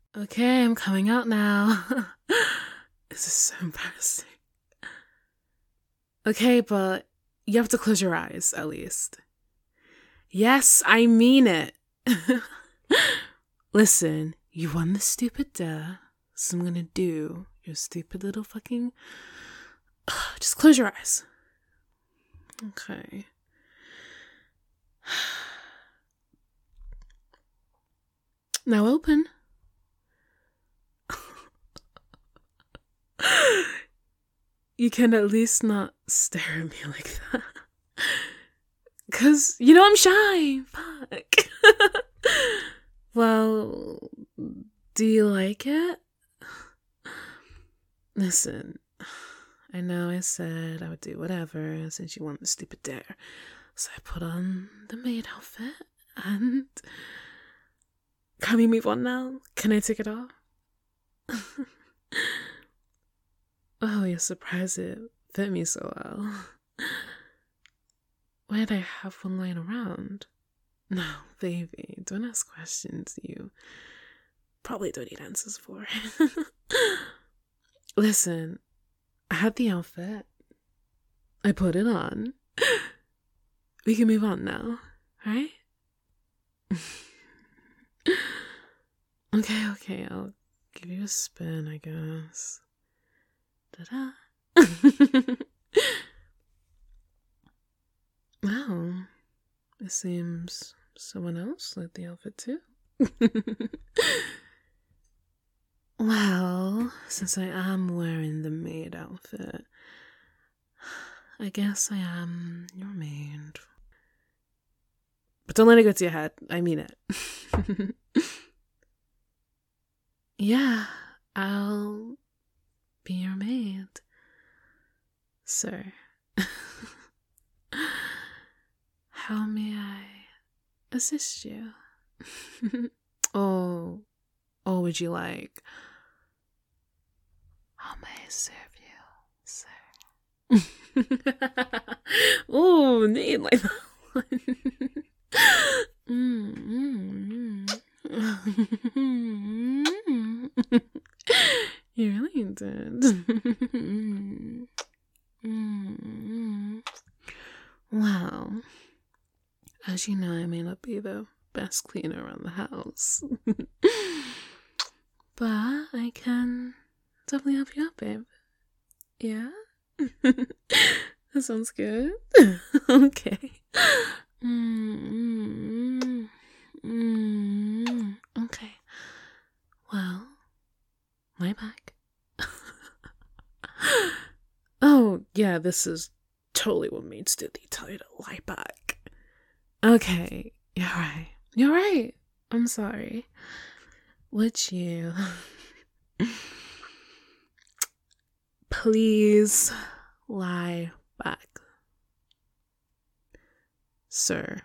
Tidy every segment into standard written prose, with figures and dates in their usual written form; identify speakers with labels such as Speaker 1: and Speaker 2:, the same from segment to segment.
Speaker 1: Okay, I'm coming out now. This is so embarrassing. Okay, but you have to close your eyes, at least. Yes, I mean it. Listen, you won the stupid dare, so I'm gonna do your stupid little fucking... Just close your eyes. Okay. Now open. You can at least not stare at me like that. 'Cause, you know, I'm shy. Fuck. Well, do you like it? Listen, I know I said I would do whatever since you won the stupid dare. So I put on the maid outfit and... Can we move on now? Can I take it off? Oh, you're surprised it fit me so well. Why did I have one lying around? No, baby, don't ask questions you probably don't need answers for. Listen, I had the outfit. I put it on. We can move on now, right? Okay, I'll give you a spin, I guess. Ta-da! Wow, it seems someone else liked the outfit too. Well, since I am wearing the maid outfit, I guess I am your maid. But don't let it go to your head. I mean it. Yeah, I'll be your maid, sir. How may I assist you? Or would you like... How may I serve you, sir? Oh, need like that one. You really did. Well, as you know, I may not be the best cleaner around the house. But I can definitely help you out, babe. Yeah? That sounds good. Okay. Okay. Well, lie back. Oh, yeah, this is totally what maids do. They tell you to lie back. Okay, you're right. You're right. I'm sorry. Would you please lie back, sir?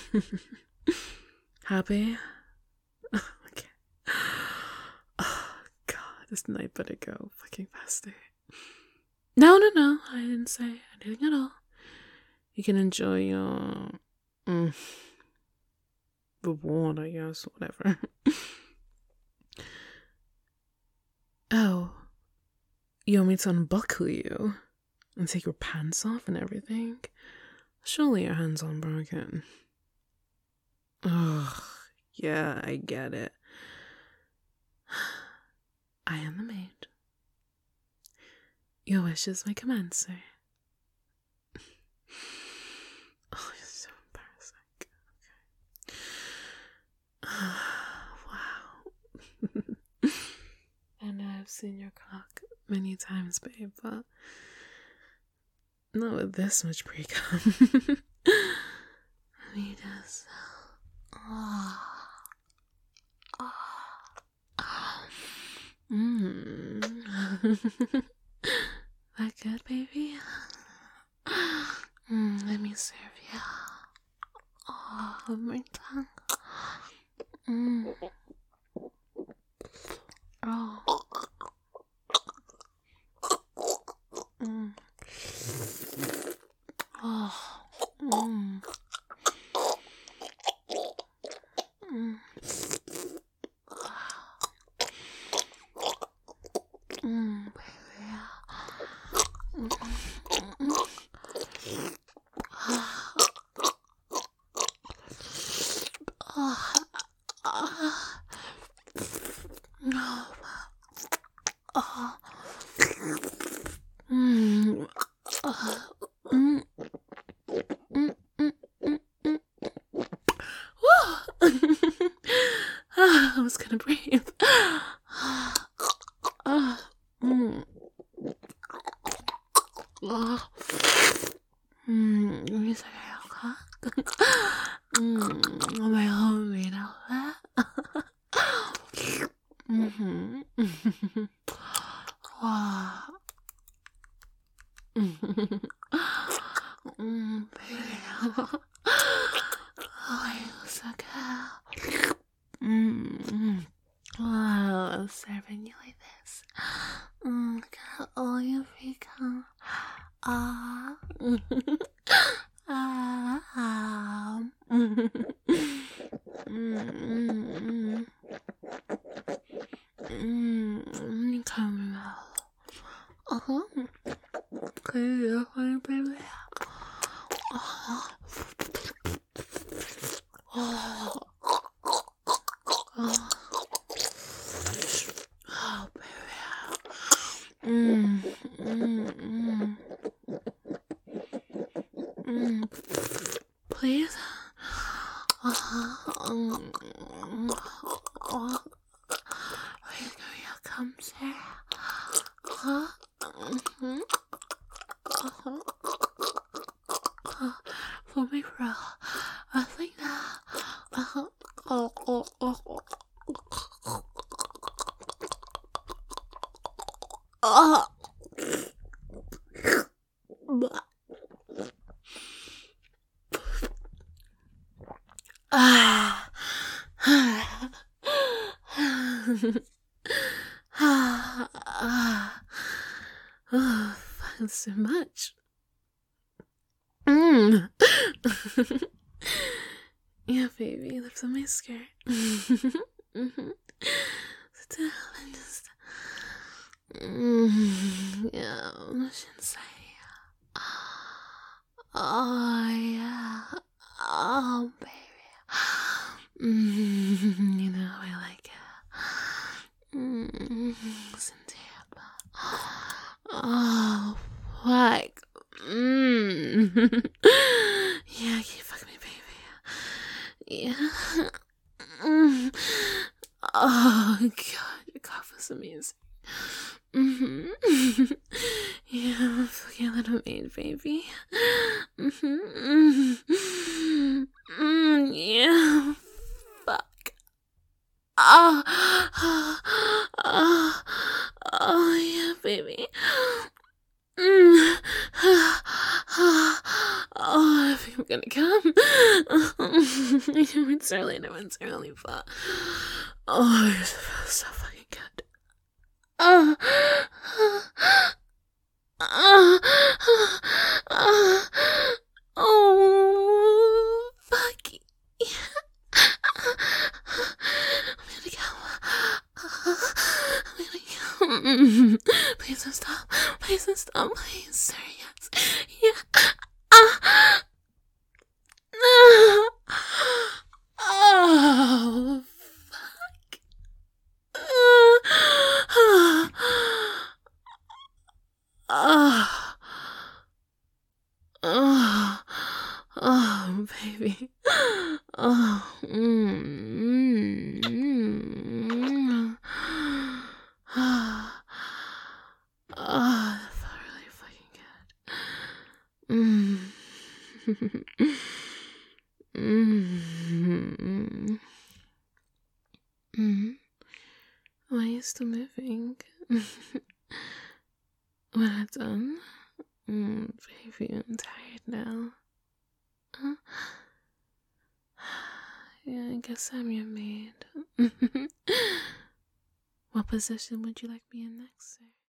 Speaker 1: Happy? Okay. Oh, God, this night better go fucking faster. No, I didn't say anything at all. You can enjoy your reward, I guess, whatever. Oh, you want me to unbuckle you and take your pants off and everything? Surely your hands aren't broken. Ugh, yeah, I get it. I am the maid. Your wish is my command, sir. Oh, you're so embarrassing. Okay. Wow. I know I've seen your cock many times, babe, but not with this much pre-cum. Let me just... That good, baby? Let me serve you. Oh, my tongue. Oh. Oh. Baby. I was gonna breathe. Let me say my homie now. Baby. Oh, you're so good. Oh, serving you like this. Got all your freak on. Coming out. Okay, you're funny, baby. Oh, baby. Please. Here comes here. For me, bro. I think that. Thanks so much. Yeah, baby, lift on my skirt. Sit down and just. Yeah, I shouldn't say. Oh, yeah. Oh, baby. You know how I like it. Listen to it. Oh, fuck. Yeah, keep fucking me, baby. Yeah. Oh, God, your cough was amazing. Yeah, fucking little maid, baby. Yeah, fuck. Oh, yeah, baby. Oh, I think I'm gonna come. It's early, no one's early, but oh, it feels so fucking good. Oh, fuck. I'm gonna go. Please don't stop. Please don't stop. Please, sir. Yes. Yeah. Oh, fuck. Oh, baby. Oh, oh, that felt really fucking good. Why are you still moving? When I'm done? Baby, I'm tired now. Huh? Yeah, I guess I'm your maid. What position would you like me in next, sir?